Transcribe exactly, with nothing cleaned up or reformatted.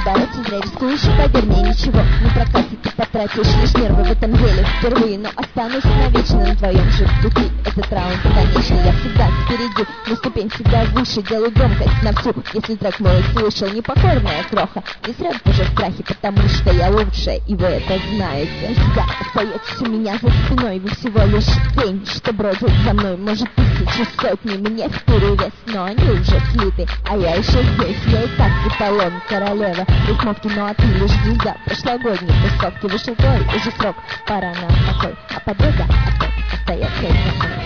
бороться, зря рискуешь, и поверь мне, ничего не прокатит. Ты потратишь лишь нервы в этом деле впервые, но останусь навечно на твоем же пути. Этот раунд конечный, я всегда впереди, на ступень всегда выше, делаю громкость на всю. Если трек мой слышал, непокорная кроха, не срет уже в страхе, потому что я лучшая, и вы это знаете. Всегда остаетесь у меня за спиной, вы всего лишь тень, что бродит за мной. Может, тысячи, сотни мне вперевес, но они уже слиты, а я еще здесь. Я и так эталон, королева рифмовки, ну а ты лишь звезда прошлогодней тусовки. Вышел твой уже срок, пора на покой, а победа опять остается за мной.